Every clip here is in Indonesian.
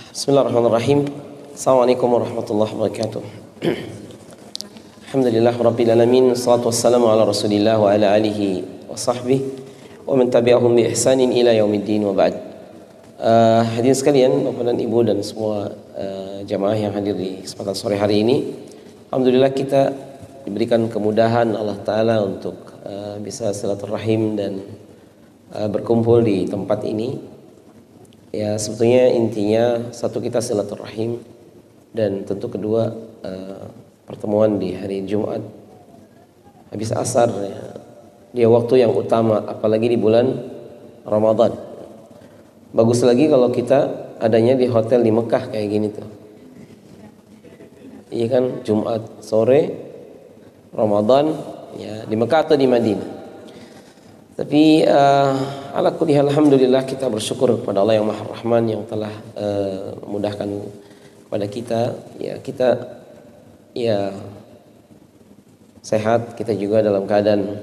Bismillahirrahmanirrahim. Assalamualaikum warahmatullahi wabarakatuh. Alhamdulillah rabbil alamin, wassalatu wassalamu ala Rasulillah wa ala alihi wa sahbihi wa man tabi'ahum bi ihsanin ila yaumiddin wa ba'd. Hadirin sekalian, Bapak dan Ibu dan semua jamaah yang hadir di kesempatan sore hari ini, alhamdulillah kita diberikan kemudahan Allah Ta'ala untuk bisa silaturahim dan berkumpul di tempat ini. Ya, sebetulnya intinya satu, kita silaturahim, dan tentu kedua pertemuan di hari Jumat habis asar ya, dia waktu yang utama, apalagi di bulan Ramadan. Bagus lagi kalau kita adanya di hotel di Mekah kayak gini tuh. Iya kan, Jumat sore Ramadan ya, di Mekah atau di Madinah. Tapi ala kulli hal, alhamdulillah kita bersyukur kepada Allah yang Maha Rahman yang telah memudahkan kepada kita ya sehat, kita juga dalam keadaan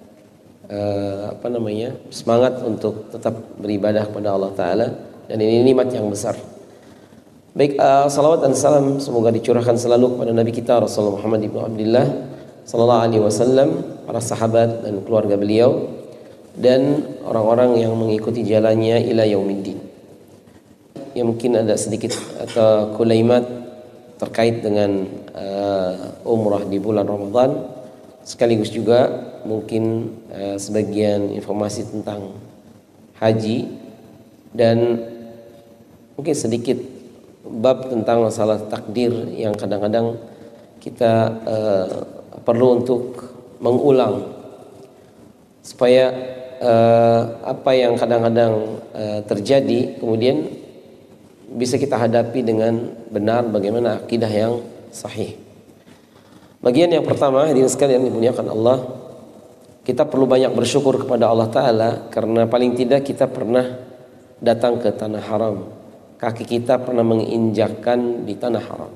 semangat untuk tetap beribadah kepada Allah Ta'ala, dan ini nikmat yang besar. Baik, salawat dan salam semoga dicurahkan selalu kepada Nabi kita Rasulullah Muhammad ibn Abdullah sallallahu alaihi wasallam, para sahabat dan keluarga beliau, dan orang-orang yang mengikuti jalannya ila yaumiddin. Ya, mungkin ada sedikit atau kulaimat terkait dengan umrah di bulan Ramadan, sekaligus juga mungkin sebagian informasi tentang haji, dan mungkin sedikit bab tentang masalah takdir yang kadang-kadang kita perlu untuk mengulang supaya apa yang kadang-kadang terjadi kemudian bisa kita hadapi dengan benar, bagaimana akidah yang sahih. Bagian yang pertama, hadirin sekalian dimuliakan Allah, kita perlu banyak bersyukur kepada Allah Ta'ala karena paling tidak kita pernah datang ke tanah haram, kaki kita pernah menginjakkan di tanah haram,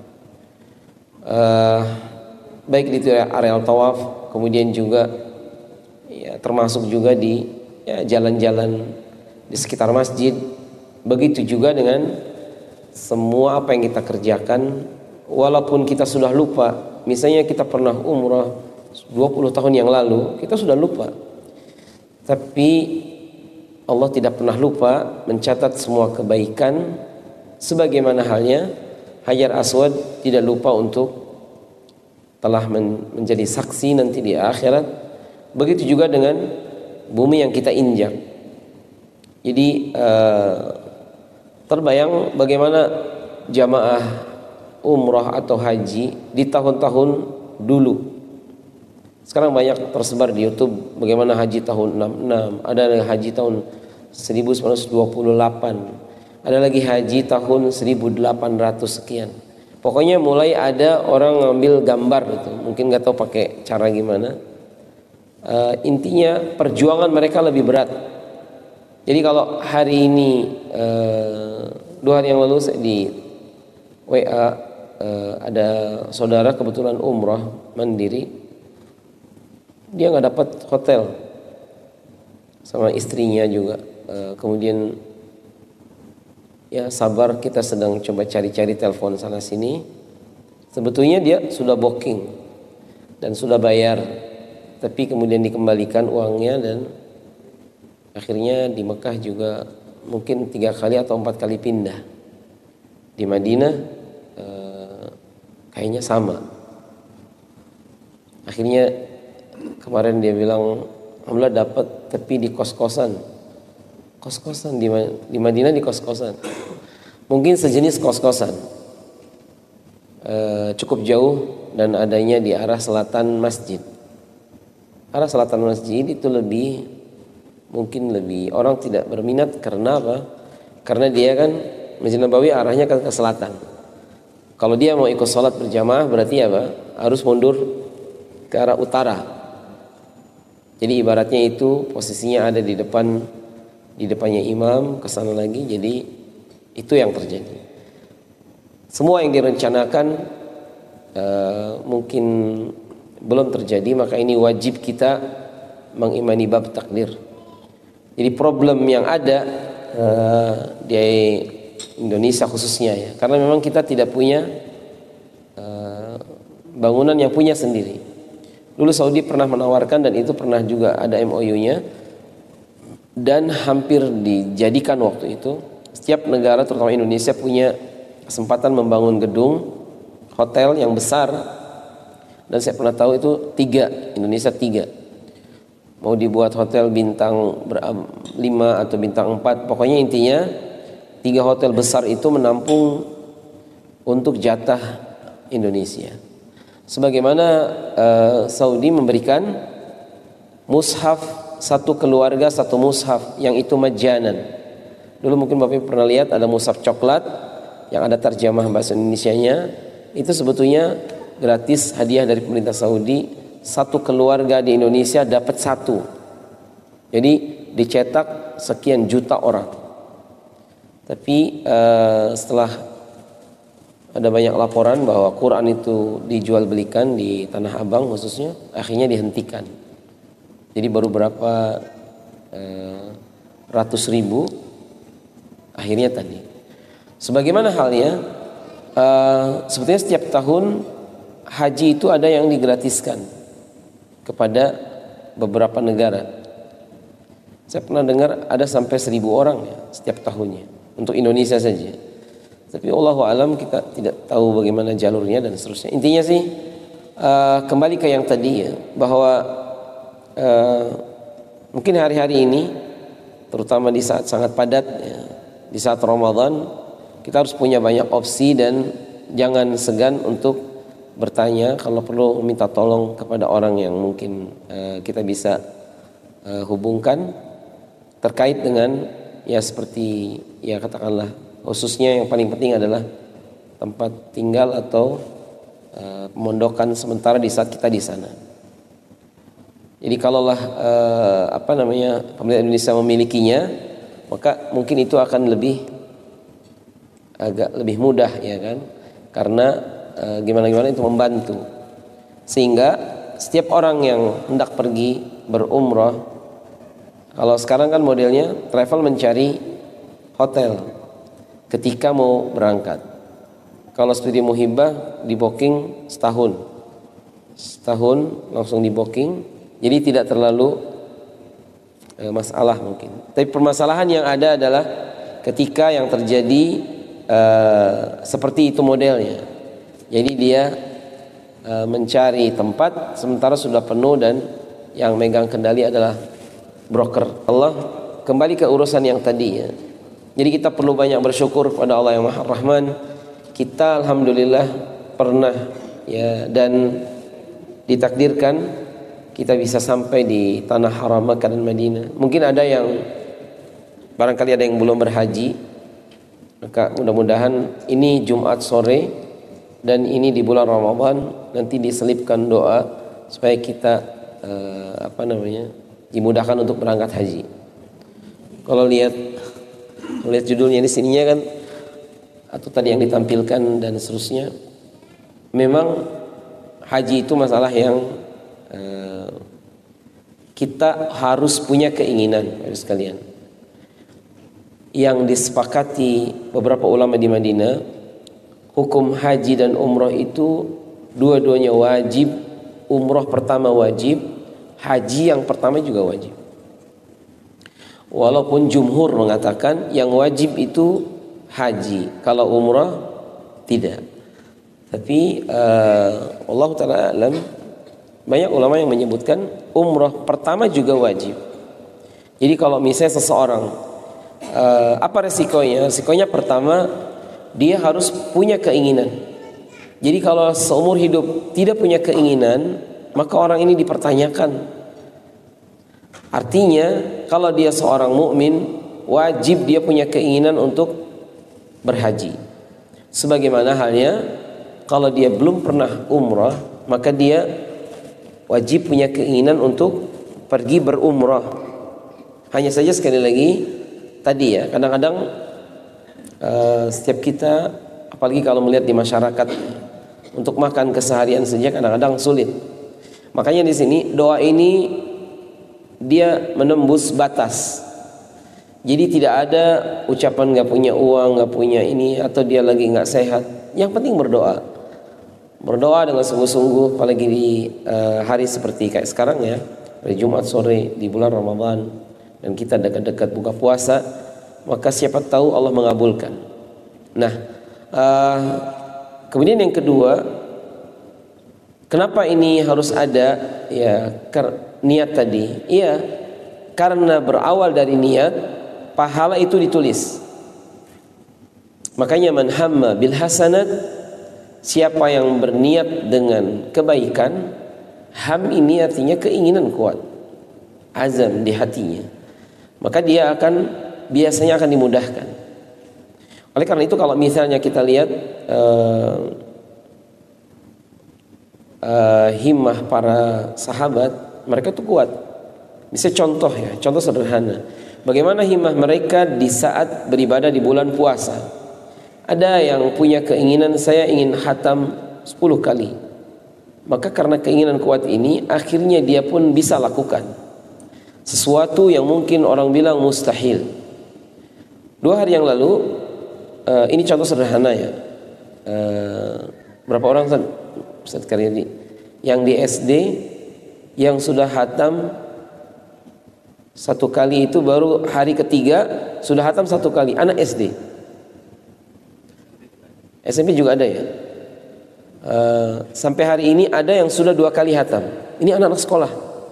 baik di areal tawaf, kemudian juga ya, termasuk juga di jalan-jalan di sekitar masjid. Begitu juga dengan semua apa yang kita kerjakan, walaupun kita sudah lupa. Misalnya kita pernah umrah 20 tahun yang lalu, kita sudah lupa, tapi Allah tidak pernah lupa mencatat semua kebaikan. Sebagaimana halnya Hajar Aswad tidak lupa untuk telah menjadi saksi nanti di akhirat. Begitu juga dengan bumi yang kita injak. Jadi terbayang bagaimana jamaah umrah atau haji di tahun-tahun dulu. Sekarang banyak tersebar di YouTube bagaimana haji tahun 66, ada haji tahun 1928, ada lagi haji tahun 1800 sekian. Pokoknya mulai ada orang ngambil gambar gitu, mungkin nggak tahu pakai cara gimana. Intinya perjuangan mereka lebih berat. Jadi kalau hari ini 2 hari yang lalu di WA ada saudara kebetulan umrah mandiri, dia nggak dapat hotel sama istrinya juga. Kemudian ya sabar, kita sedang coba cari-cari telepon sana sini. Sebetulnya dia sudah booking dan sudah bayar, tapi kemudian dikembalikan uangnya, dan akhirnya di Mekah juga mungkin 3 kali atau 4 kali pindah. Di Madinah kayaknya sama. Akhirnya kemarin dia bilang alhamdulillah dapat, tapi di kos-kosan di Madinah, di kos-kosan, mungkin sejenis kos-kosan, cukup jauh, dan adanya di arah selatan masjid. Arah selatan masjid itu mungkin lebih orang tidak berminat. Karena apa? Karena dia kan Masjid Nabawi arahnya kan ke selatan. Kalau dia mau ikut sholat berjamaah berarti apa? Harus mundur ke arah utara. Jadi ibaratnya itu posisinya ada di depannya imam, ke sana lagi. Jadi itu yang terjadi. Semua yang direncanakan mungkin belum terjadi, maka ini wajib kita mengimani bab takdir. Jadi problem yang ada di Indonesia khususnya ya, karena memang kita tidak punya bangunan yang punya sendiri. Dulu Saudi pernah menawarkan dan itu pernah juga ada MOU-nya, dan hampir dijadikan waktu itu. Setiap negara terutama Indonesia punya kesempatan membangun gedung hotel yang besar, dan saya pernah tahu itu 3, Indonesia 3. Mau dibuat hotel bintang 5 atau bintang 4, pokoknya intinya 3 hotel besar itu menampung untuk jatah Indonesia. Sebagaimana Saudi memberikan mushaf, satu keluarga satu mushaf, yang itu majanan. Dulu mungkin Bapak pernah lihat ada mushaf coklat yang ada terjemah bahasa Indonesianya, itu sebetulnya gratis, hadiah dari pemerintah Saudi. Satu keluarga di Indonesia dapat 1. Jadi dicetak sekian juta orang. Tapi setelah ada banyak laporan bahwa Quran itu dijual belikan di Tanah Abang khususnya, akhirnya dihentikan. Jadi baru berapa ratus ribu akhirnya tadi. Sebagaimana halnya sebetulnya setiap tahun haji itu ada yang digratiskan kepada beberapa negara. Saya pernah dengar ada sampai 1.000 orang ya setiap tahunnya untuk Indonesia saja. Tapi Allahu alam, kita tidak tahu bagaimana jalurnya dan seterusnya. Intinya sih kembali ke yang tadi ya, bahwa mungkin hari-hari ini terutama di saat sangat padat ya, di saat Ramadan, kita harus punya banyak opsi dan jangan segan untuk bertanya, kalau perlu minta tolong kepada orang yang mungkin kita bisa hubungkan terkait dengan ya seperti ya katakanlah, khususnya yang paling penting adalah tempat tinggal atau pemondokan sementara di saat kita di sana. Jadi kalaulah pemerintah Indonesia memilikinya, maka mungkin itu akan agak lebih mudah ya kan, karena gimana itu membantu, sehingga setiap orang yang hendak pergi berumrah, kalau sekarang kan modelnya travel mencari hotel ketika mau berangkat. Kalau studi muhibah di booking setahun langsung di booking, jadi tidak terlalu masalah mungkin. Tapi permasalahan yang ada adalah ketika yang terjadi seperti itu modelnya. Jadi dia mencari tempat sementara sudah penuh dan yang megang kendali adalah broker. Allah kembali ke urusan yang tadi ya. Jadi kita perlu banyak bersyukur kepada Allah yang Maha Rahman. Kita alhamdulillah pernah ya, dan ditakdirkan kita bisa sampai di tanah haram Makkah dan Madinah. Mungkin ada yang barangkali ada yang belum berhaji, maka mudah-mudahan ini Jumat sore dan ini di bulan Ramadan nanti diselipkan doa supaya kita dimudahkan untuk berangkat haji. Kalau lihat judulnya di sininya kan, atau tadi yang ditampilkan dan seterusnya, memang haji itu masalah yang kita harus punya keinginan sekalian. Yang disepakati beberapa ulama di Madinah, hukum haji dan umrah itu dua-duanya wajib. Umrah pertama wajib, haji yang pertama juga wajib. Walaupun jumhur mengatakan yang wajib itu haji, kalau umrah tidak. Tapi Allah Ta'ala alam, banyak ulama yang menyebutkan umrah pertama juga wajib. Jadi kalau misalnya seseorang apa resikonya? Resikonya pertama, dia harus punya keinginan. Jadi kalau seumur hidup tidak punya keinginan, maka orang ini dipertanyakan. Artinya kalau dia seorang mukmin, wajib dia punya keinginan untuk berhaji. Sebagaimana halnya kalau dia belum pernah umrah, maka dia wajib punya keinginan untuk pergi berumrah. Hanya saja sekali lagi tadi ya, kadang-kadang setiap kita, apalagi kalau melihat di masyarakat, untuk makan keseharian saja kadang-kadang sulit. Makanya di sini doa ini dia menembus batas. Jadi tidak ada ucapan nggak punya uang, nggak punya ini, atau dia lagi nggak sehat. Yang penting berdoa. Berdoa dengan sungguh-sungguh, apalagi di hari seperti kayak sekarang ya, hari Jumat sore di bulan Ramadan, dan kita dekat-dekat buka puasa, maka siapa tahu Allah mengabulkan. Nah, kemudian yang kedua, kenapa ini harus ada ya niat tadi? Iya, karena berawal dari niat, pahala itu ditulis. Makanya man hamma bil hasanat, siapa yang berniat dengan kebaikan, ham ini artinya keinginan kuat, azam di hatinya, maka dia biasanya akan dimudahkan. Oleh karena itu kalau misalnya kita lihat himmah para sahabat, mereka itu kuat. Bisa contoh sederhana. Bagaimana himmah mereka di saat beribadah di bulan puasa. Ada yang punya keinginan, saya ingin khatam 10 kali. Maka karena keinginan kuat ini, akhirnya dia pun bisa lakukan sesuatu yang mungkin orang bilang mustahil. 2 hari yang lalu, ini contoh sederhana ya. Berapa orang Ustaz Karyadi yang di SD yang sudah khatam 1 kali, itu baru hari ketiga sudah khatam 1 kali, anak SD. SMP juga ada ya. Sampai hari ini ada yang sudah 2 kali khatam. Ini anak-anak sekolah.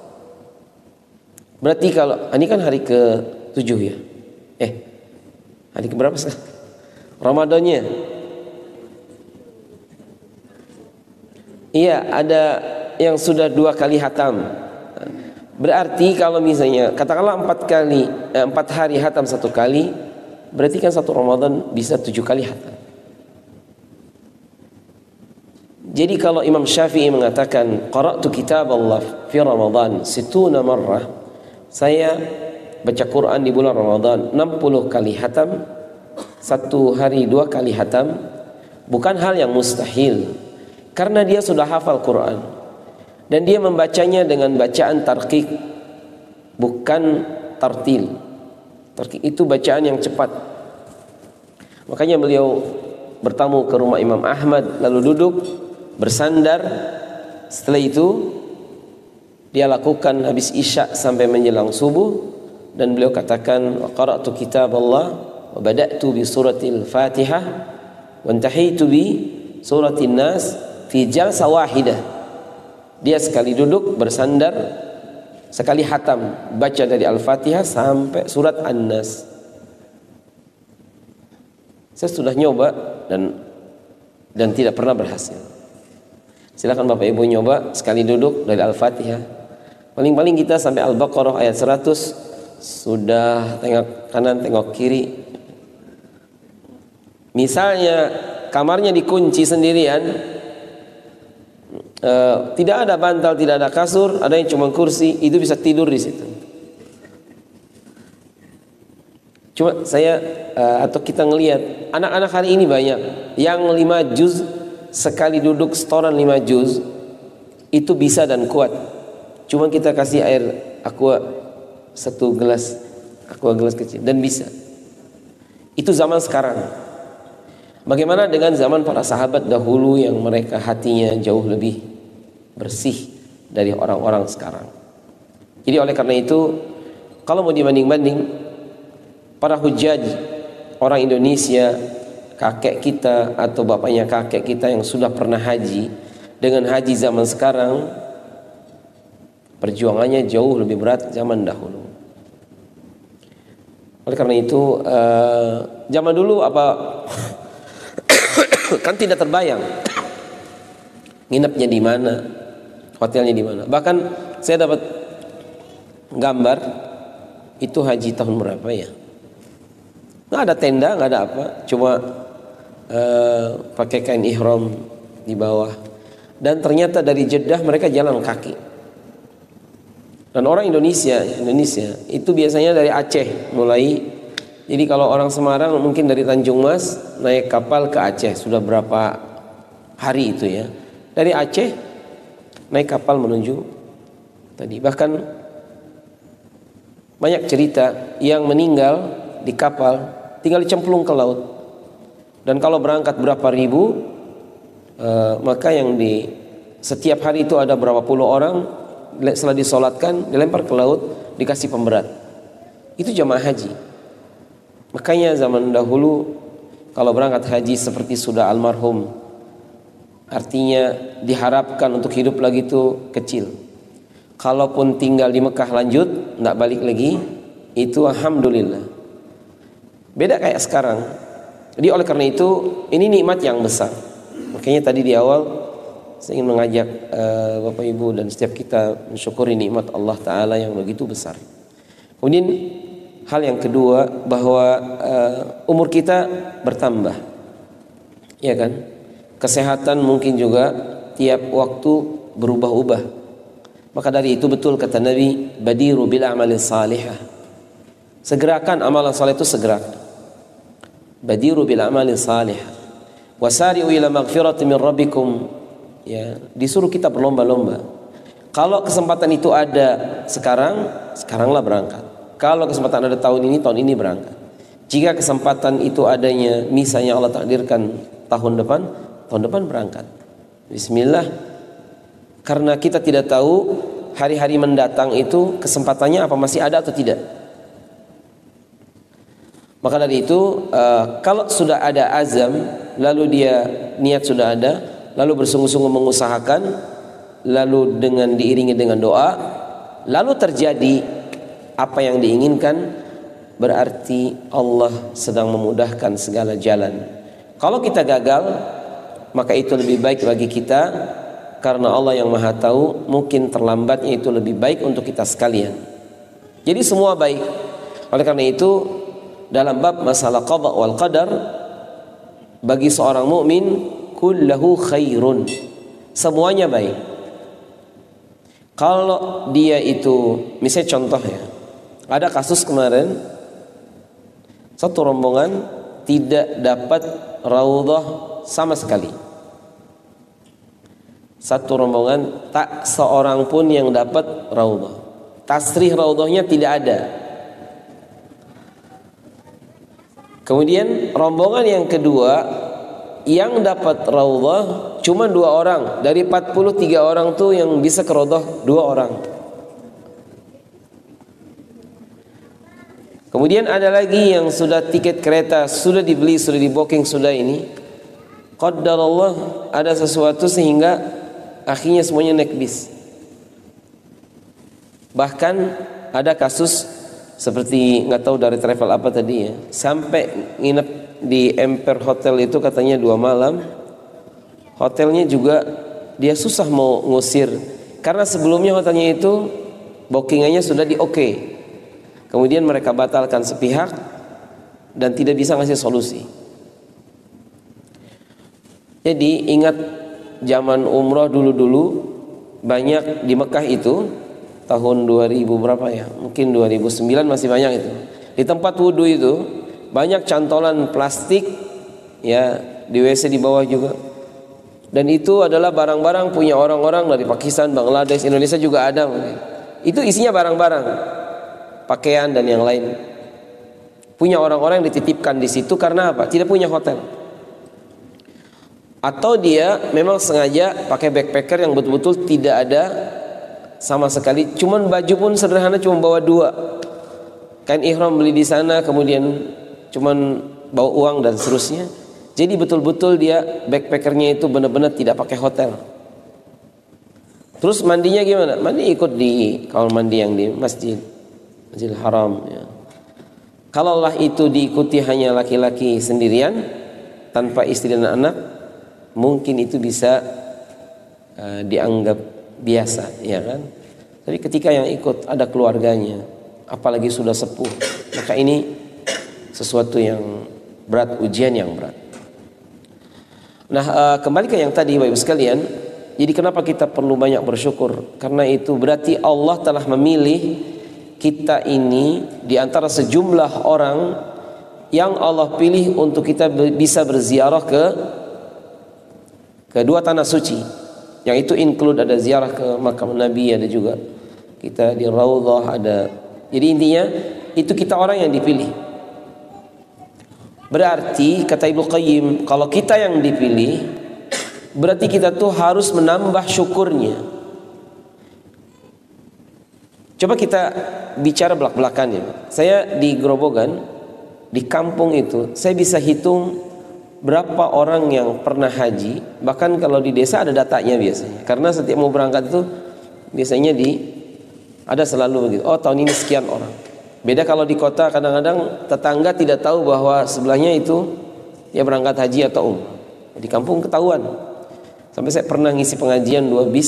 Berarti kalau ini kan hari ke-7 ya. Hari ke berapa sekarang? Ramadannya. Iya, ada yang sudah 2 kali khatam. Berarti kalau misalnya katakanlah 4 hari khatam 1 kali, berarti kan 1 Ramadan bisa 7 kali khatam. Jadi kalau Imam Syafi'i mengatakan qara'tu kitab Allah fi Ramadan 60 marrah, saya baca Quran di bulan Ramadan 60 kali khatam, 1 hari 2 kali khatam, bukan hal yang mustahil, karena dia sudah hafal Quran. Dan dia membacanya dengan bacaan tarqiq, bukan tartil. Tarqiq itu bacaan yang cepat. Makanya beliau bertamu ke rumah Imam Ahmad, lalu duduk, bersandar. Setelah itu dia lakukan habis isya sampai menjelang subuh. Dan beliau katakan, qara'tu kitab Allah wa bada'tu bi suratil Fatihah wa intahitu bi suratin Nas fi jalsah wahidah. Dia sekali duduk bersandar, sekali khatam, baca dari Al-Fatihah sampai surat An-Nas. Saya sudah nyoba dan tidak pernah berhasil. Silakan Bapak Ibu nyoba sekali duduk dari Al-Fatihah. Paling-paling kita sampai Al-Baqarah ayat 100 sudah tengok kanan, tengok kiri. Misalnya kamarnya dikunci sendirian, tidak ada bantal, tidak ada kasur, ada yang cuma kursi, itu bisa tidur di situ. Cuma saya atau kita ngelihat anak-anak hari ini banyak yang 5 juz sekali duduk setoran 5 juz itu bisa dan kuat. Cuma kita kasih air aqua 1 gelas, aqua gelas kecil, dan bisa. Itu zaman sekarang. Bagaimana dengan zaman para sahabat dahulu yang mereka hatinya jauh lebih bersih dari orang-orang sekarang. Jadi oleh karena itu, kalau mau dibanding-banding, para hujjaj orang Indonesia, kakek kita atau bapaknya kakek kita yang sudah pernah haji, dengan haji zaman sekarang, perjuangannya jauh lebih berat zaman dahulu. Oleh karena itu, zaman dulu kan tidak terbayang nginepnya di mana, hotelnya di mana. Bahkan saya dapat gambar itu haji tahun berapa ya? Nggak ada tenda, nggak ada apa, cuma pakai kain ihram di bawah. Dan ternyata dari Jeddah mereka jalan kaki. Dan orang Indonesia itu biasanya dari Aceh mulai. Jadi kalau orang Semarang mungkin dari Tanjung Mas naik kapal ke Aceh, sudah berapa hari itu ya. Dari Aceh naik kapal menuju tadi. Bahkan banyak cerita yang meninggal di kapal, tinggal dicemplung ke laut. Dan kalau berangkat berapa ribu, maka yang di setiap hari itu ada berapa puluh orang, setelah disolatkan dilempar ke laut, dikasih pemberat. Itu jamaah haji. Makanya zaman dahulu kalau berangkat haji seperti sudah almarhum, artinya diharapkan untuk hidup lagi itu kecil. Kalaupun tinggal di Mekah lanjut, tidak balik lagi, itu alhamdulillah. Beda kayak sekarang. Jadi oleh karena itu ini nikmat yang besar. Makanya tadi di awal saya ingin mengajak Bapak Ibu dan setiap kita mensyukuri nikmat Allah Ta'ala yang begitu besar. Kemudian hal yang kedua, bahwa umur kita bertambah, ya kan? Kesehatan mungkin juga tiap waktu berubah-ubah. Maka dari itu betul kata Nabi, badiru bil amali salihah. Segerakan amalan saleh itu segerakan. Badiru bil amali salihah. Wasari'u ila maghfirati min rabbikum. Ya, disuruh kita berlomba-lomba. Kalau kesempatan itu ada sekarang, sekaranglah berangkat. Kalau kesempatan ada tahun ini berangkat. Jika kesempatan itu adanya misalnya Allah takdirkan tahun depan berangkat. Bismillah. Karena kita tidak tahu hari-hari mendatang itu kesempatannya apa masih ada atau tidak. Maka dari itu kalau sudah ada azam, lalu dia niat sudah ada, lalu bersungguh-sungguh mengusahakan, lalu dengan diiringi dengan doa, lalu terjadi apa yang diinginkan, berarti Allah sedang memudahkan segala jalan. Kalau kita gagal, maka itu lebih baik bagi kita, karena Allah yang Maha Tahu, mungkin terlambatnya itu lebih baik untuk kita sekalian. Jadi semua baik. Oleh karena itu dalam bab masalah qada wal qadar, bagi seorang mukmin kullahu khairun, semuanya baik. Kalau dia itu, misalnya contoh ya, ada kasus kemarin satu rombongan tidak dapat raudhah sama sekali. Satu rombongan tak seorang pun yang dapat raudhah. Tasrih raudhahnya tidak ada. Kemudian rombongan yang kedua yang dapat raudhah cuma 2 orang. Dari 43 orang tuh yang bisa ke raudhah 2 orang. Kemudian ada lagi yang sudah tiket kereta sudah dibeli, sudah di booking, sudah ini. Qadarullah ada sesuatu sehingga akhirnya semuanya naik bis. Bahkan ada kasus seperti nggak tahu dari travel apa tadi ya, sampai nginep di Empire Hotel itu katanya 2 malam. Hotelnya juga dia susah mau ngusir karena sebelumnya hotelnya itu bookingannya sudah di oke. Kemudian mereka batalkan sepihak dan tidak bisa ngasih solusi. Jadi ingat zaman umroh dulu-dulu banyak di Mekah itu tahun 2000 berapa ya? Mungkin 2009 masih banyak itu. Di tempat wudhu itu banyak cantolan plastik ya, di WC di bawah juga. Dan itu adalah barang-barang punya orang-orang dari Pakistan, Bangladesh, Indonesia juga ada. Itu isinya barang-barang, pakaian dan yang lain. Punya orang-orang yang dititipkan di situ karena apa? Tidak punya hotel. Atau dia memang sengaja pakai backpacker yang betul-betul tidak ada sama sekali, cuman baju pun sederhana, cuma bawa 2 kain ihram beli di sana, kemudian cuman bawa uang dan seterusnya. Jadi betul-betul dia backpackernya itu benar-benar tidak pakai hotel. Terus mandinya gimana? Mandi ikut di kamar mandi yang di Masjidil Haram ya. Kalaulah itu diikuti hanya laki-laki sendirian tanpa istri dan anak, mungkin itu bisa dianggap biasa, ya kan? Tapi ketika yang ikut ada keluarganya, apalagi sudah sepuh, maka ini sesuatu yang berat, ujian yang berat. Nah, kembali ke yang tadi Bapak Ibu sekalian, jadi kenapa kita perlu banyak bersyukur? Karena itu berarti Allah telah memilih kita ini di antara sejumlah orang yang Allah pilih untuk kita bisa berziarah ke kedua tanah suci. Yang itu include ada ziarah ke makam Nabi, ada juga kita di Raudhah ada. Jadi intinya itu kita orang yang dipilih. Berarti kata Ibnu Qayyim, kalau kita yang dipilih, berarti kita tuh harus menambah syukurnya. Coba kita bicara belak-belakannya. Saya di Grobogan, di kampung itu, saya bisa hitung berapa orang yang pernah haji. Bahkan kalau di desa ada datanya biasanya. Karena setiap mau berangkat itu biasanya ada selalu begitu. Oh, tahun ini sekian orang. Beda kalau di kota, kadang-kadang tetangga tidak tahu bahwa sebelahnya itu dia berangkat haji atau umrah. Di kampung ketahuan. Sampai saya pernah ngisi pengajian 2 bis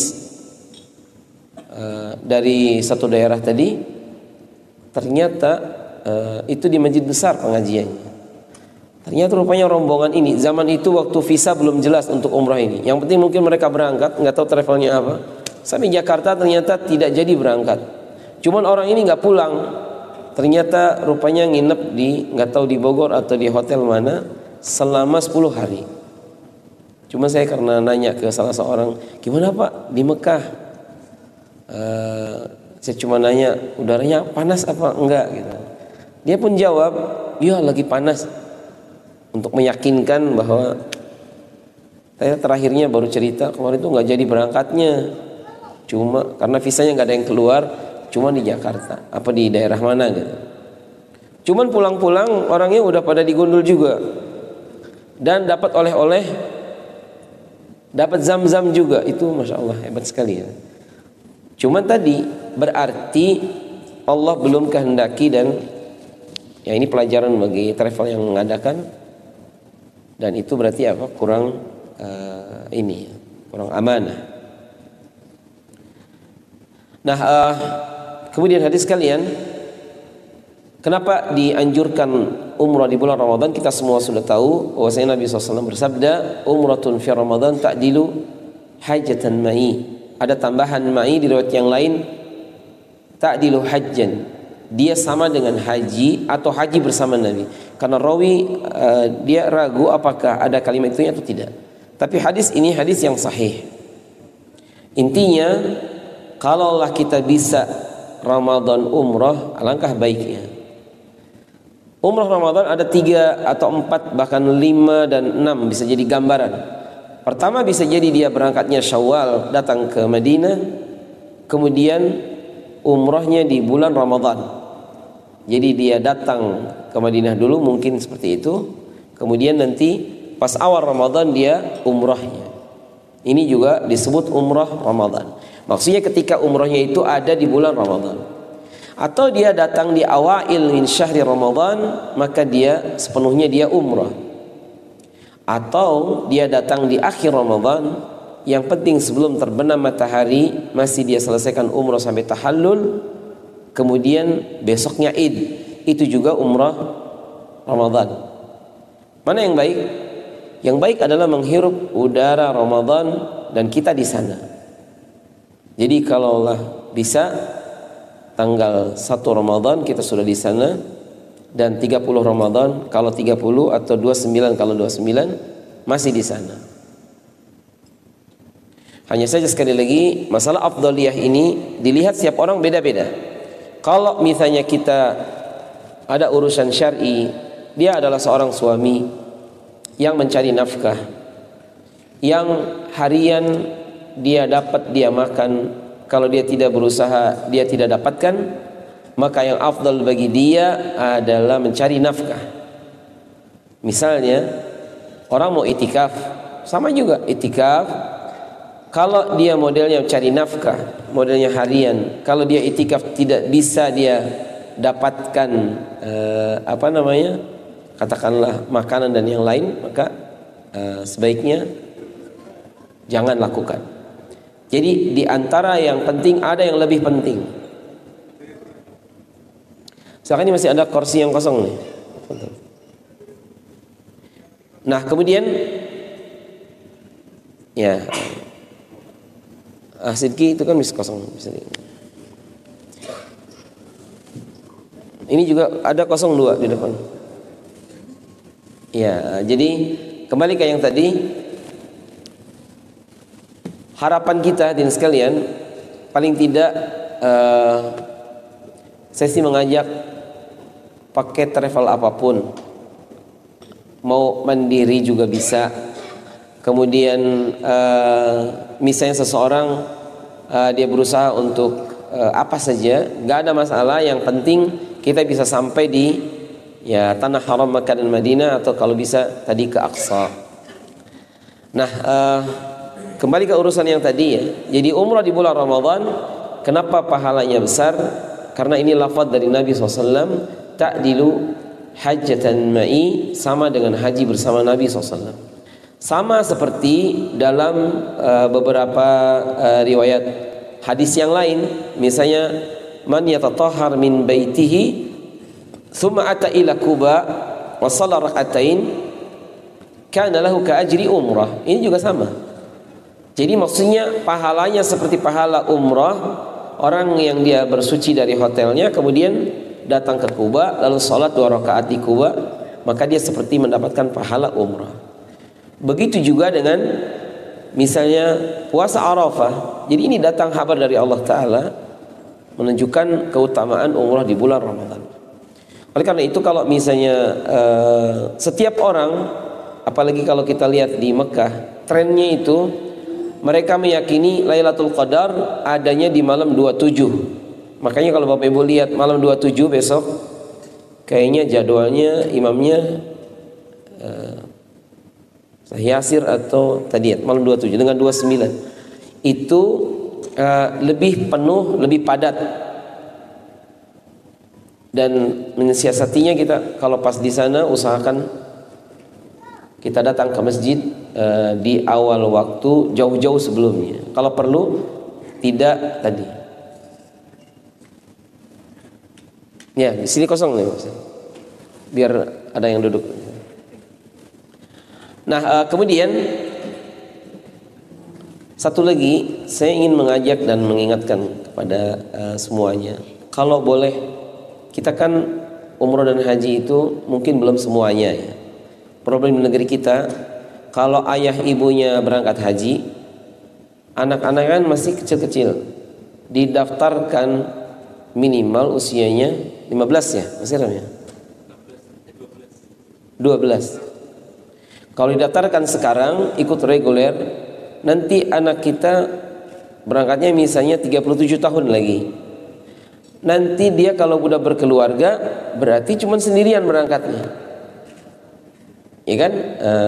dari satu daerah tadi. Ternyata itu di masjid besar pengajiannya. Ternyata rupanya rombongan ini zaman itu waktu visa belum jelas untuk umrah ini. Yang penting mungkin mereka berangkat, nggak tahu travelnya apa. Sampai Jakarta ternyata tidak jadi berangkat. Cuman orang ini nggak pulang. Ternyata rupanya nginep nggak tahu di Bogor atau di hotel mana selama 10 hari. Cuma saya karena nanya ke salah seorang, gimana Pak di Mekah? Saya cuma nanya, udaranya panas apa enggak gitu. Dia pun jawab, iya lagi panas. Untuk meyakinkan bahwa saya terakhirnya baru cerita kemarin itu nggak jadi berangkatnya. Cuma karena visanya nggak ada yang keluar. Cuma di Jakarta, apa di daerah mana gitu. Cuman pulang-pulang orangnya udah pada digundul juga. Dan dapat oleh-oleh, dapat zam-zam juga. Itu Masya Allah hebat sekali ya. Cuman tadi berarti Allah belum kehendaki, dan ya ini pelajaran bagi travel yang mengadakan. Dan itu berarti apa? Kurang kurang amanah. Nah, kemudian hadis kalian, kenapa dianjurkan umrah di bulan Ramadan? Kita semua sudah tahu bahwasanya Nabi SAW bersabda, umratun fi Ramadan ta'dilu hajatan ma'i. Ada tambahan ma'i di riwayat yang lain, ta'dilu hajjan. Dia sama dengan haji atau haji bersama Nabi. Karena rawi dia ragu apakah ada kalimat itu atau tidak. Tapi hadis ini hadis yang sahih. Intinya, kalaulah kita bisa Ramadan umrah, alangkah baiknya. Umrah Ramadan ada 3 atau 4 bahkan 5 dan 6 bisa jadi gambaran. Pertama bisa jadi dia berangkatnya Syawal datang ke Madinah, kemudian umrahnya di bulan Ramadan. Jadi dia datang ke Madinah dulu mungkin seperti itu, kemudian nanti pas awal Ramadan dia umrahnya. Ini juga disebut umrah Ramadan. Maksudnya ketika umrahnya itu ada di bulan Ramadan. Atau dia datang di awail min syahri Ramadan, maka dia sepenuhnya dia umrah. Atau dia datang di akhir Ramadan, yang penting sebelum terbenam matahari masih dia selesaikan umrah sampai tahallul, kemudian besoknya Id. Itu juga umrah Ramadan. Mana yang baik? Yang baik adalah menghirup udara Ramadan dan kita di sana. Jadi kalaulah bisa tanggal 1 Ramadan kita sudah di sana, dan 30 Ramadan kalau 30 atau 29 kalau 29 masih di sana. Hanya saja sekali lagi masalah afdaliyah ini dilihat setiap orang beda-beda. Kalau misalnya kita ada urusan syar'i, dia adalah seorang suami yang mencari nafkah, yang harian dia dapat dia makan, kalau dia tidak berusaha dia tidak dapatkan, maka yang afdal bagi dia adalah mencari nafkah. Misalnya orang mau itikaf, sama juga itikaf. Kalau dia modelnya cari nafkah, modelnya harian, kalau dia itikaf tidak bisa dia dapatkan katakanlah makanan dan yang lain, maka sebaiknya jangan lakukan. Jadi di antara yang penting ada yang lebih penting. Sekarang ini masih ada kursi yang kosong nih. Nah kemudian ya Sidki itu kan bisa kosong. Ini juga ada 02 di depan. Ya, jadi kembali ke yang tadi, harapan kita dan sekalian, paling tidak saya sih mengajak pakai travel apapun, mau mandiri juga bisa. Kemudian misalnya seseorang dia berusaha untuk apa saja, nggak ada masalah. Yang penting kita bisa sampai di ya tanah haram Makkah dan Madinah, atau kalau bisa tadi ke Aqsa. Nah, kembali ke urusan yang tadi ya. Jadi umrah di bulan Ramadan, kenapa pahalanya besar? Karena ini lafaz dari Nabi SAW, ta'dilu hajjatan ma'i, sama dengan haji bersama Nabi SAW. Sama seperti dalam beberapa riwayat hadis yang lain, misalnya man yatatahhar min baitihi thumma ata ila Quba wa shalla rak'atain kana lahu ka ajri umrah. Ini juga sama. Jadi maksudnya pahalanya seperti pahala umrah. Orang yang dia bersuci dari hotelnya kemudian datang ke Quba lalu salat 2 rakaat di Quba, maka dia seperti mendapatkan pahala umrah. Begitu juga dengan misalnya puasa Arafah. Jadi ini datang kabar dari Allah Ta'ala menunjukkan keutamaan umrah di bulan Ramadan. Oleh karena itu kalau misalnya setiap orang, apalagi kalau kita lihat di Mekah, trennya itu mereka meyakini Lailatul Qadar adanya di malam 27. Makanya kalau Bapak Ibu lihat malam 27 besok, kayaknya jadwalnya imamnya Yasir atau tadi malam 27 dengan 29. Itu lebih penuh, lebih padat. Dan mensiasatinya kita kalau pas di sana usahakan kita datang ke masjid di awal waktu, jauh-jauh sebelumnya. Kalau perlu tidak tadi. Ya, di sini kosong nih, biar ada yang duduk. Nah, kemudian satu lagi saya ingin mengajak dan mengingatkan kepada semuanya. Kalau boleh, kita kan umroh dan haji itu mungkin belum semuanya ya. Problem di negeri kita, kalau ayah ibunya berangkat haji, anak-anak kan masih kecil-kecil, didaftarkan minimal usianya 15 ya, masih ramai 12. Kalau didaftarkan sekarang ikut reguler, nanti anak kita berangkatnya misalnya 37 tahun lagi. Nanti dia kalau udah berkeluarga berarti cuma sendirian berangkatnya. Ya kan?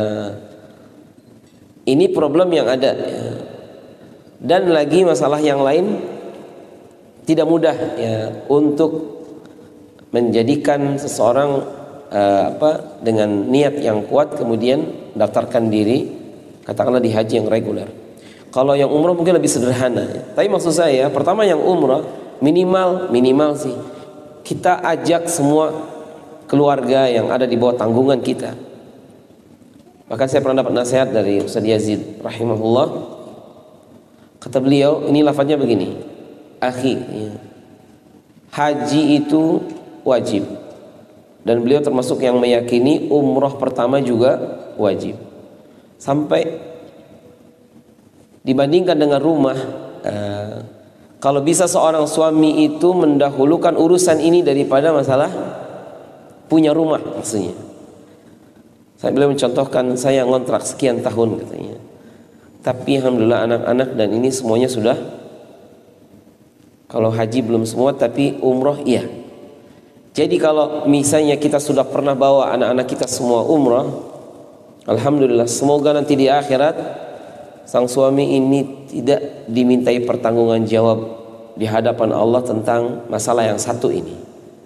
Ini problem yang ada. Dan lagi masalah yang lain, tidak mudah ya untuk menjadikan seseorang dengan niat yang kuat kemudian daftarkan diri katakanlah di haji yang reguler. Kalau yang umrah mungkin lebih sederhana ya. Tapi maksud saya pertama yang umrah minimal sih kita ajak semua keluarga yang ada di bawah tanggungan kita. Bahkan saya pernah dapat nasihat dari Ustaz Yazid rahimahullah. Kata beliau, ini lafaznya begini, akhi ya, haji itu wajib. Dan beliau termasuk yang meyakini umrah pertama juga wajib. Sampai dibandingkan dengan rumah, kalau bisa seorang suami itu mendahulukan urusan ini daripada masalah punya rumah maksudnya. Saya beliau mencontohkan, saya ngontrak sekian tahun katanya. Tapi alhamdulillah anak-anak dan ini semuanya sudah, kalau haji belum semua tapi umroh iya. Jadi kalau misalnya kita sudah pernah bawa anak-anak kita semua umrah, alhamdulillah, semoga nanti di akhirat sang suami ini tidak dimintai pertanggungan jawab di hadapan Allah tentang masalah yang satu ini.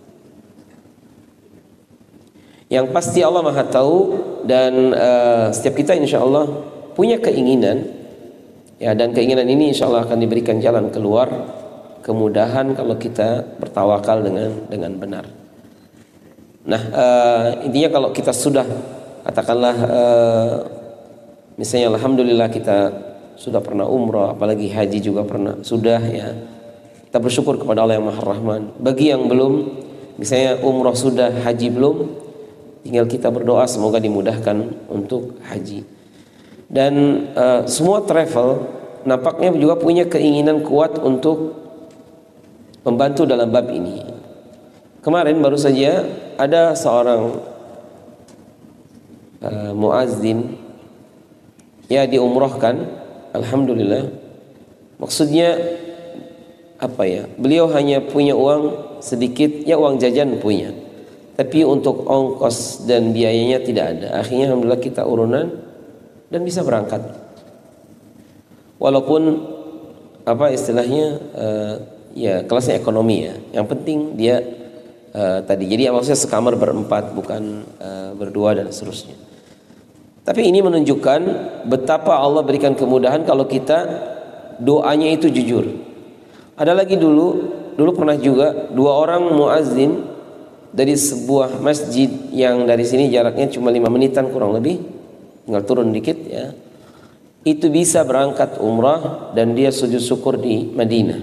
Yang pasti Allah Maha Tahu dan setiap kita insya Allah punya keinginan ya, dan keinginan ini insya Allah akan diberikan jalan keluar, kemudahan kalau kita bertawakal dengan benar. Nah, intinya kalau kita sudah katakanlah misalnya alhamdulillah kita sudah pernah umrah, apalagi haji juga pernah, sudah ya, kita bersyukur kepada Allah yang Maha Rahman. Bagi yang belum, misalnya umrah sudah, haji belum, tinggal kita berdoa semoga dimudahkan untuk haji. Dan semua travel nampaknya juga punya keinginan kuat untuk membantu dalam bab ini. Kemarin baru saja ada seorang muazzin ya diumrohkan, alhamdulillah. Maksudnya apa ya? Beliau hanya punya uang sedikit, ya uang jajan punya, tapi untuk ongkos dan biayanya tidak ada. Akhirnya alhamdulillah kita urunan dan bisa berangkat. Walaupun apa istilahnya ya kelasnya ekonomi ya. Yang penting dia tadi jadi maksudnya sekamar berempat bukan berdua dan seterusnya. Tapi ini menunjukkan betapa Allah berikan kemudahan kalau kita doanya itu jujur. Ada lagi dulu pernah juga 2 orang muazzin dari sebuah masjid yang dari sini jaraknya cuma 5 menitan kurang lebih, tinggal turun dikit ya. Itu bisa berangkat umrah dan dia sujud syukur di Madinah.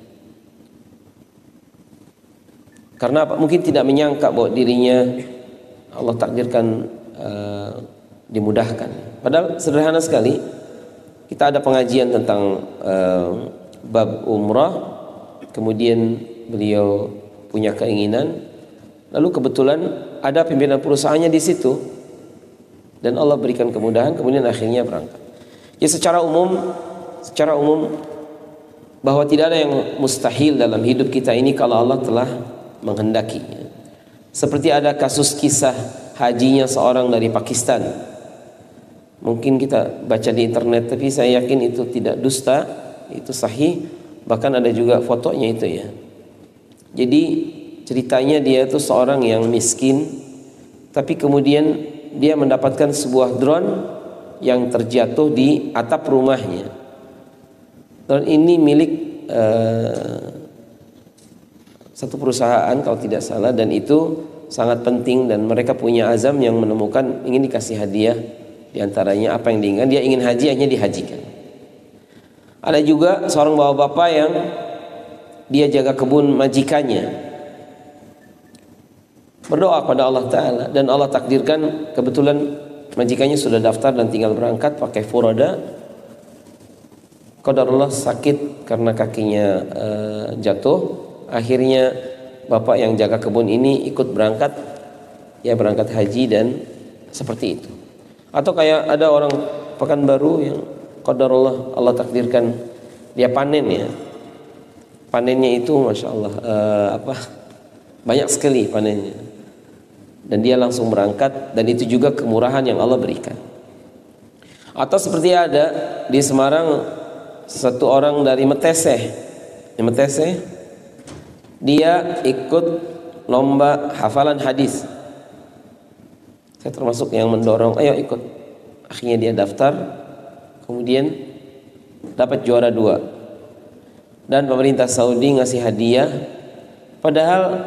Karena apa? Mungkin tidak menyangka bahwa dirinya Allah takdirkan dimudahkan. Padahal sederhana sekali. Kita ada pengajian tentang bab umrah, kemudian beliau punya keinginan, lalu kebetulan ada pimpinan perusahaannya di situ, dan Allah berikan kemudahan, kemudian akhirnya berangkat. Ya secara umum bahwa tidak ada yang mustahil dalam hidup kita ini kalau Allah telah menghendaki. Seperti ada kasus kisah hajinya seorang dari Pakistan. Mungkin kita baca di internet, tapi saya yakin itu tidak dusta, itu sahih. Bahkan ada juga fotonya itu ya. Jadi ceritanya dia itu seorang yang miskin, tapi kemudian dia mendapatkan sebuah drone yang terjatuh di atap rumahnya. Drone ini milik satu perusahaan kalau tidak salah, dan itu sangat penting dan mereka punya azam yang menemukan ingin dikasih hadiah. Di antaranya apa yang diinginkan, dia ingin haji, hanya dihajikan. Ada juga seorang bapak-bapak yang dia jaga kebun majikannya, berdoa pada Allah Ta'ala, dan Allah takdirkan kebetulan majikannya sudah daftar dan tinggal berangkat pakai furoda. Qadarullah sakit karena kakinya jatuh. Akhirnya bapak yang jaga kebun ini ikut berangkat, ya berangkat haji dan seperti itu. Atau kayak ada orang Pekanbaru yang qadarullah Allah takdirkan dia panen ya. Panennya itu masya Allah banyak sekali panennya. Dan dia langsung berangkat, dan itu juga kemurahan yang Allah berikan. Atau seperti ada di Semarang satu orang dari Meteseh. Di Meteseh dia ikut lomba hafalan hadis. Saya termasuk yang mendorong, ayo ikut. Akhirnya dia daftar, kemudian dapat juara 2. Dan pemerintah Saudi ngasih hadiah. Padahal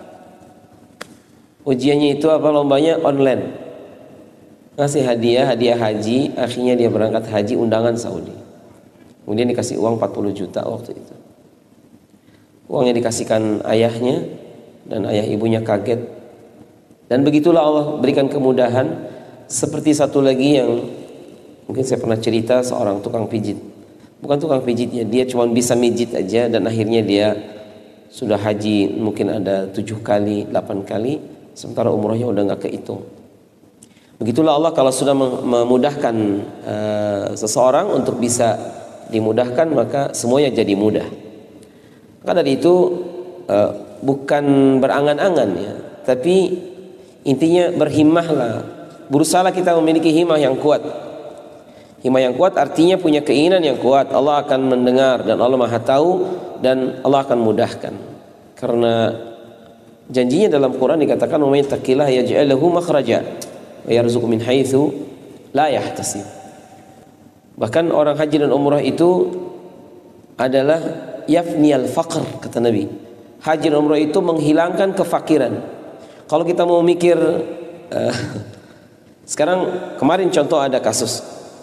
ujiannya itu lombanya online. Ngasih hadiah haji, akhirnya dia berangkat haji undangan Saudi. Kemudian dikasih uang 40 juta waktu itu. Uangnya dikasihkan ayahnya, dan ayah ibunya kaget. Dan begitulah Allah berikan kemudahan. Seperti satu lagi yang mungkin saya pernah cerita, seorang tukang pijit. Bukan tukang pijitnya, dia cuma bisa mijit aja, dan akhirnya dia sudah haji mungkin ada 7 kali, 8 kali, sementara umrohnya udah gak kehitung. Begitulah Allah kalau sudah memudahkan seseorang untuk bisa dimudahkan, maka semuanya jadi mudah. Maka dari itu bukan berangan-angan ya, tapi intinya berhimmahlah, berusahalah kita memiliki himmah yang kuat. Himmah yang kuat artinya punya keinginan yang kuat. Allah akan mendengar dan Allah Maha tahu, dan Allah akan mudahkan. Karena janjinya dalam Quran dikatakan, "Wa may yattaqillaha yaj'al lahu makhraja wa yarzuqhu min haitsu la yahtasib." Bahkan orang haji dan umrah itu adalah yafniyal faqr, kata Nabi. Haji dan umrah itu menghilangkan kefakiran. Kalau kita mau mikir sekarang, kemarin contoh ada kasus,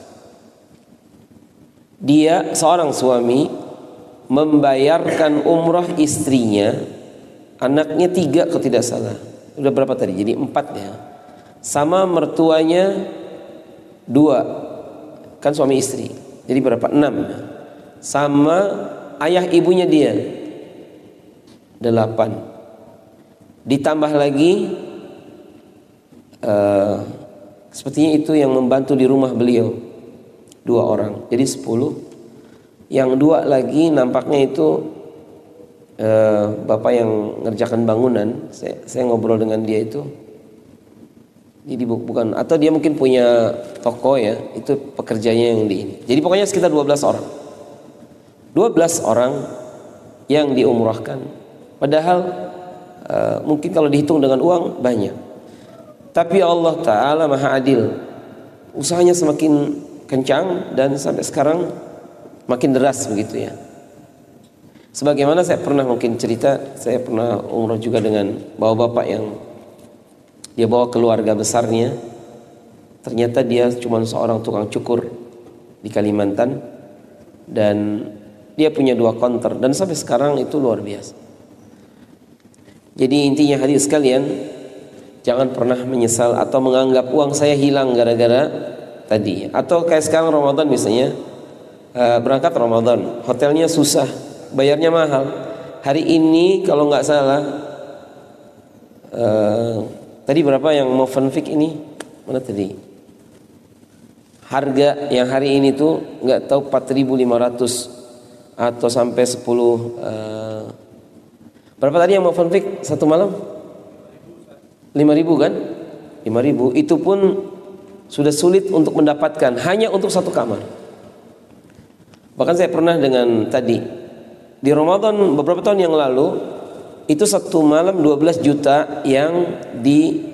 dia seorang suami membayarkan umrah istrinya, anaknya 3 kalau tidak salah, udah berapa tadi, jadi 4 ya, sama mertuanya 2, kan suami istri, jadi berapa, 6, sama ayah ibunya dia 8, ditambah lagi Sepertinya itu yang membantu di rumah beliau 2 orang, jadi 10. Yang 2 lagi nampaknya itu bapak yang ngerjakan bangunan. Saya ngobrol dengan dia itu. Jadi bukan, atau dia mungkin punya toko ya, itu pekerjanya yang di ini. Jadi pokoknya sekitar 12 orang. 12 orang yang diumrahkan. Padahal mungkin kalau dihitung dengan uang banyak. Tapi Allah Ta'ala Maha Adil. Usahanya semakin kencang dan sampai sekarang makin deras begitu ya. Sebagaimana saya pernah mungkin cerita, saya pernah umrah juga dengan bapak yang dia bawa keluarga besarnya. Ternyata dia cuma seorang tukang cukur di Kalimantan, dan dia punya 2 konter, dan sampai sekarang itu luar biasa. Jadi intinya hadirin sekalian, jangan pernah menyesal atau menganggap uang saya hilang gara-gara tadi. Atau kayak sekarang Ramadan misalnya, berangkat Ramadan, hotelnya susah, bayarnya mahal. Hari ini kalau nggak salah tadi berapa yang mau fanfic ini? Mana tadi? Harga yang hari ini tuh nggak tahu 4.500 atau sampai 10 berapa tadi yang mau fanfic satu malam? 5.000 kan? 5.000 itu pun sudah sulit untuk mendapatkan hanya untuk 1 kamar. Bahkan saya pernah dengan tadi di Ramadan beberapa tahun yang lalu itu 1 malam 12 juta yang di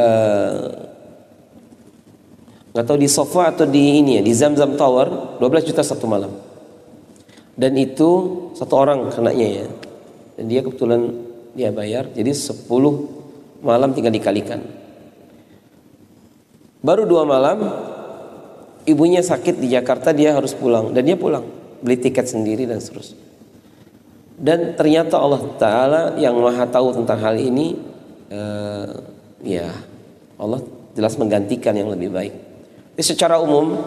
nggak tahu di sofa atau di ini ya, di Zamzam Tower, 12 juta 1 malam. Dan itu 1 orang kenanya ya. Dan dia kebetulan dia bayar, jadi 10 malam tinggal dikalikan. Baru 2 malam ibunya sakit di Jakarta, dia harus pulang, dan dia pulang, beli tiket sendiri dan seterusnya. Dan ternyata Allah Ta'ala yang maha tahu tentang hal ini, ya Allah jelas menggantikan yang lebih baik. Jadi secara umum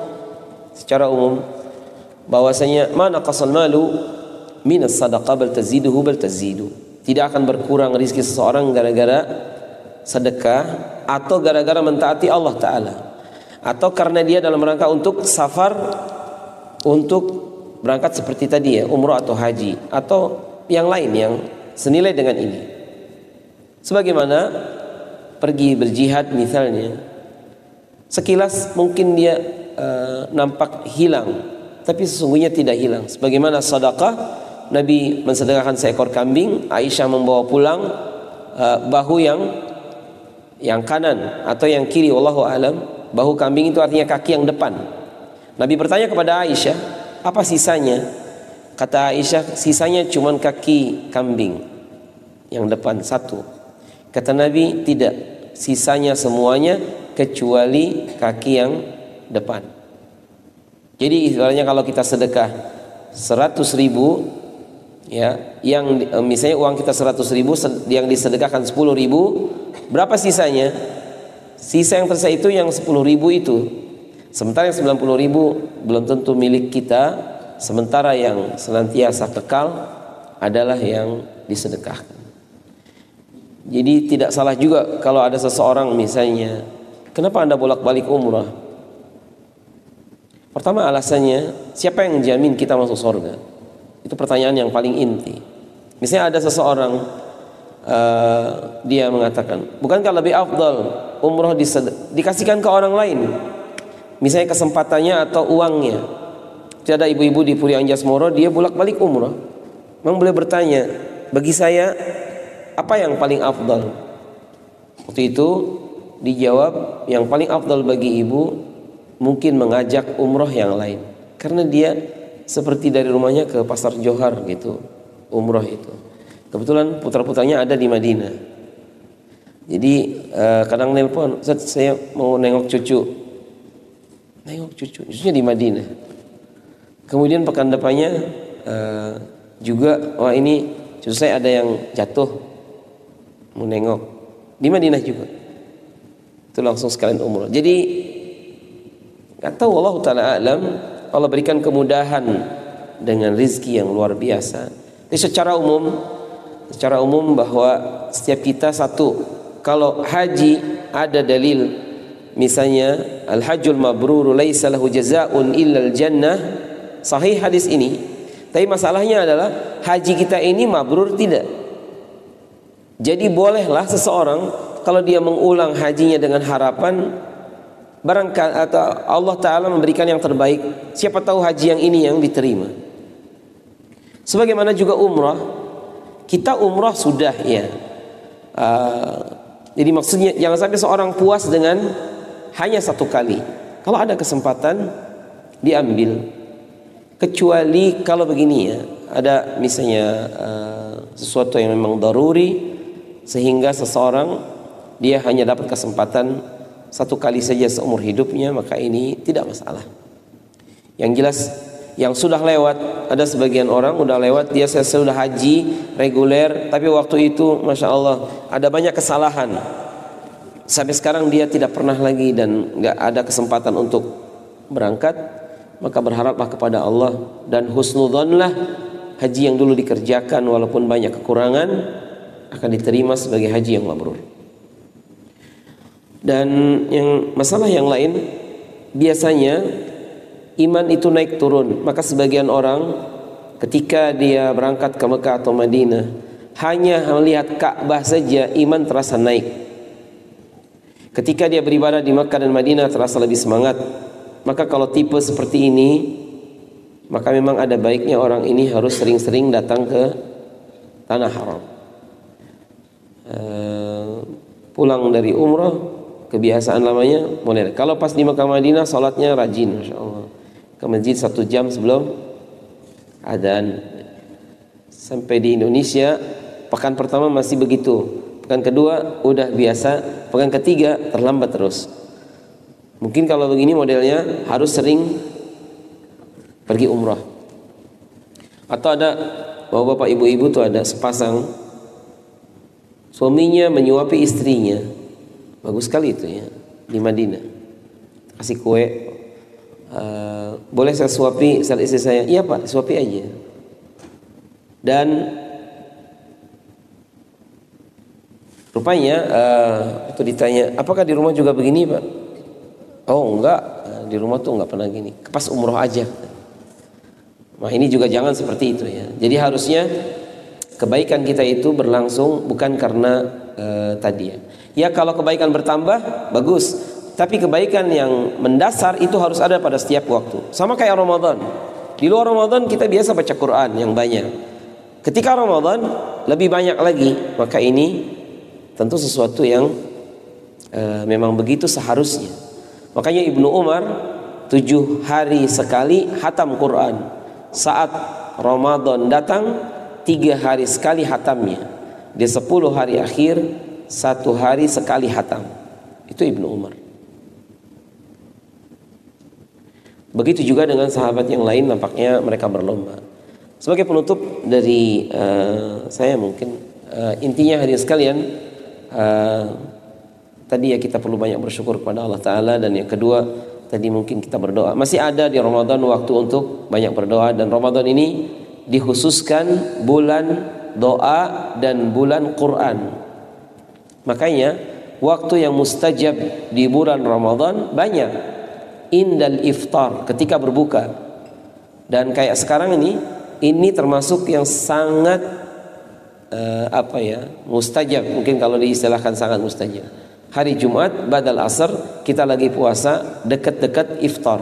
bahwasanya mana qasal malu minas sadaqah bal taziduhu bal tazidu. Tidak akan berkurang rezeki seseorang gara-gara sedekah atau gara-gara mentaati Allah Ta'ala, atau karena dia dalam rangka untuk safar, untuk berangkat seperti tadi ya, umrah atau haji atau yang lain yang senilai dengan ini. Sebagaimana pergi berjihad misalnya, sekilas mungkin dia nampak hilang, tapi sesungguhnya tidak hilang. Sebagaimana sedekah, Nabi mensedekahkan seekor kambing, Aisyah membawa pulang bahu yang kanan atau yang kiri, wallahu alam. Bahu kambing itu artinya kaki yang depan. Nabi bertanya kepada Aisyah, apa sisanya? Kata Aisyah, sisanya cuma kaki kambing yang depan 1. Kata Nabi, tidak, sisanya semuanya kecuali kaki yang depan. Jadi istilahnya kalau kita sedekah 100.000 ya, yang misalnya uang kita 100.000, yang disedekahkan 10.000, berapa sisanya? Sisa yang tersisa itu yang 10.000 itu. Sementara yang 90.000 belum tentu milik kita. Sementara yang senantiasa kekal adalah yang disedekahkan. Jadi tidak salah juga kalau ada seseorang misalnya, kenapa Anda bolak-balik umrah? Pertama alasannya, siapa yang jamin kita masuk surga? Itu pertanyaan yang paling inti. Misalnya ada seseorang dia mengatakan, bukankah lebih afdal umrah dikasihkan ke orang lain? Misalnya kesempatannya atau uangnya. Ada ibu-ibu di Puri Anjasmoro, dia bolak-balik umrah. Memang boleh bertanya, bagi saya apa yang paling afdal? Waktu itu dijawab, yang paling afdal bagi ibu mungkin mengajak umrah yang lain, karena dia seperti dari rumahnya ke Pasar Johar gitu, umrah itu. Kebetulan putra-putranya ada di Madinah. Jadi kadang nelpon, Ustaz, saya mau nengok cucunya di Madinah. Kemudian pekan depannya juga, wah ini cucu saya ada yang jatuh, mau nengok di Madinah juga. Itu langsung sekalian umrah. Jadi nggak tahu, Allah Ta'ala alam. Allah berikan kemudahan dengan rizki yang luar biasa. Jadi secara umum bahwa setiap kita satu, kalau haji ada dalil, misalnya al-hajjul mabrur laisa lahu jazaa'un illal jannah, sahih hadis ini. Tapi masalahnya adalah haji kita ini mabrur tidak. Jadi bolehlah seseorang kalau dia mengulang hajinya dengan harapan barangkali atau Allah Ta'ala memberikan yang terbaik, siapa tahu haji yang ini yang diterima. Sebagaimana juga umrah, kita umrah sudah ya. Jadi maksudnya jangan sampai seorang puas dengan hanya satu kali. Kalau ada kesempatan diambil. Kecuali kalau begini ya, ada misalnya sesuatu yang memang daruri sehingga seseorang dia hanya dapat kesempatan satu kali saja seumur hidupnya, maka ini tidak masalah. Yang jelas yang sudah lewat, ada sebagian orang udah lewat, dia sudah haji reguler, tapi waktu itu Masya Allah ada banyak kesalahan. Sampai sekarang dia tidak pernah lagi dan nggak ada kesempatan untuk berangkat. Maka berharaplah kepada Allah dan husnudzonlah haji yang dulu dikerjakan walaupun banyak kekurangan akan diterima sebagai haji yang mabrur. Dan yang masalah yang lain, biasanya iman itu naik turun. Maka sebagian orang ketika dia berangkat ke Mekah atau Madinah hanya melihat Ka'bah saja iman terasa naik. Ketika dia beribadah di Mekah dan Madinah terasa lebih semangat. Maka kalau tipe seperti ini, maka memang ada baiknya orang ini harus sering-sering datang ke tanah haram. Pulang dari umrah, kebiasaan lamanya boleh. Kalau pas di Mekah Madinah, sholatnya rajin, Masya Allah. Ke masjid 1 jam sebelum adzan. Sampai di Indonesia, pekan pertama masih begitu. Pekan kedua udah biasa. Pekan ketiga terlambat terus. Mungkin kalau begini modelnya harus sering pergi umrah. Atau ada bapak-bapak ibu-ibu tuh ada sepasang suaminya menyuapi istrinya. Bagus sekali itu ya di Madinah. Kasih kue. Boleh saya suapi istri saya? Iya Pak, suapi aja. Dan rupanya waktu ditanya, apakah di rumah juga begini Pak? Oh enggak, di rumah tuh enggak pernah gini. Pas umroh aja. Nah ini juga jangan seperti itu ya. Jadi harusnya kebaikan kita itu berlangsung bukan karena tadi ya. Ya kalau kebaikan bertambah bagus. Tapi kebaikan yang mendasar itu harus ada pada setiap waktu. Sama kayak Ramadan. Di luar Ramadan kita biasa baca Quran yang banyak. Ketika Ramadan lebih banyak lagi. Maka ini tentu sesuatu yang memang begitu seharusnya. Makanya Ibnu Umar 7 hari sekali hatam Quran. Saat Ramadan datang 3 hari sekali hatamnya. Di 10 hari akhir 1 hari sekali hatam. Itu Ibnu Umar. Begitu juga dengan sahabat yang lain, nampaknya mereka berlomba. Sebagai penutup dari saya mungkin intinya hadirin sekalian, tadi ya kita perlu banyak bersyukur kepada Allah Ta'ala. Dan yang kedua tadi mungkin kita berdoa. Masih ada di Ramadan waktu untuk banyak berdoa. Dan Ramadan ini dikhususkan bulan doa dan bulan Quran. Makanya waktu yang mustajab di bulan Ramadan banyak. Indal iftar, ketika berbuka. Dan kayak sekarang ini termasuk yang sangat mustajab. Mungkin kalau diistilahkan sangat mustajab. Hari Jumat badal asar kita lagi puasa dekat-dekat iftar.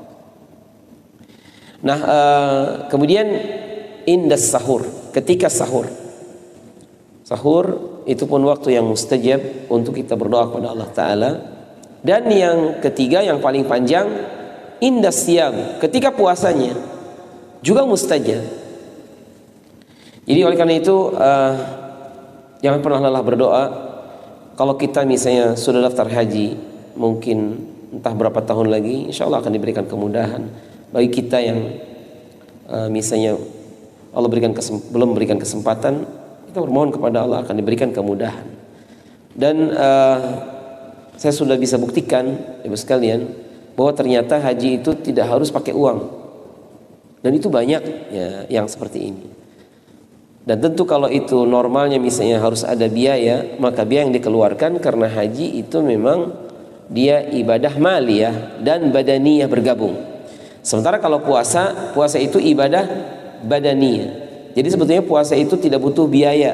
Nah kemudian indas sahur, ketika sahur. Sahur itu pun waktu yang mustajab untuk kita berdoa kepada Allah Ta'ala. Dan yang ketiga yang paling panjang indas siyam, ketika puasanya juga mustajab. Jadi oleh karena itu jangan pernah lelah berdoa. Kalau kita misalnya sudah daftar haji, mungkin entah berapa tahun lagi, insya Allah akan diberikan kemudahan. Bagi kita yang misalnya Allah belum berikan kesempatan, kita bermohon kepada Allah akan diberikan kemudahan. Dan saya sudah bisa buktikan, ibu sekalian, bahwa ternyata haji itu tidak harus pakai uang. Dan itu banyak ya yang seperti ini. Dan tentu kalau itu normalnya misalnya harus ada biaya, maka biaya yang dikeluarkan karena haji itu memang dia ibadah maliyah dan badaniyah bergabung. Sementara kalau puasa itu ibadah badaniyah. Jadi sebetulnya puasa itu tidak butuh biaya.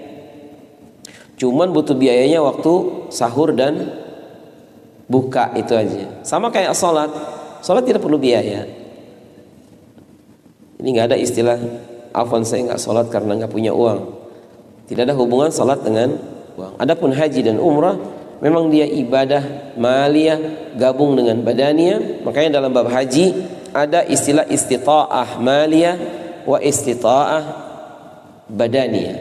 Cuman butuh biayanya waktu sahur dan buka, itu aja. Sama kayak sholat. Sholat tidak perlu biaya. Ini nggak ada istilah afwan saya nggak sholat karena nggak punya uang. Tidak ada hubungan sholat dengan uang. Adapun haji dan umrah memang dia ibadah maliyah gabung dengan badaniyah. Makanya dalam bab haji ada istilah istita'ah maliyah wa istita'ah badaniyah.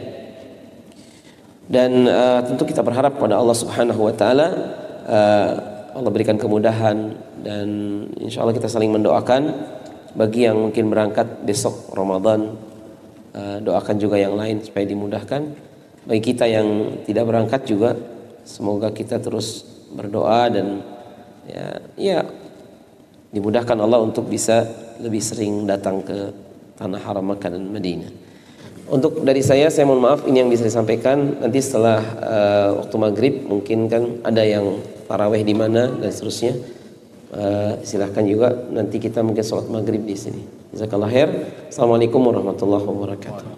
Dan tentu kita berharap pada Allah Subhanahu wa taala Allah berikan kemudahan, dan insya Allah kita saling mendoakan. Bagi yang mungkin berangkat besok Ramadan, doakan juga yang lain supaya dimudahkan. Bagi kita yang tidak berangkat juga, semoga kita terus berdoa dan ya dimudahkan Allah untuk bisa lebih sering datang ke tanah haram Makkah dan Madinah. Untuk dari saya mohon maaf, ini yang bisa disampaikan. Nanti setelah waktu maghrib mungkin kan ada yang tarawih di mana dan seterusnya. Silahkan juga nanti kita mungkin sholat maghrib di sini. Jazakallah khair. Assalamualaikum warahmatullahi wabarakatuh.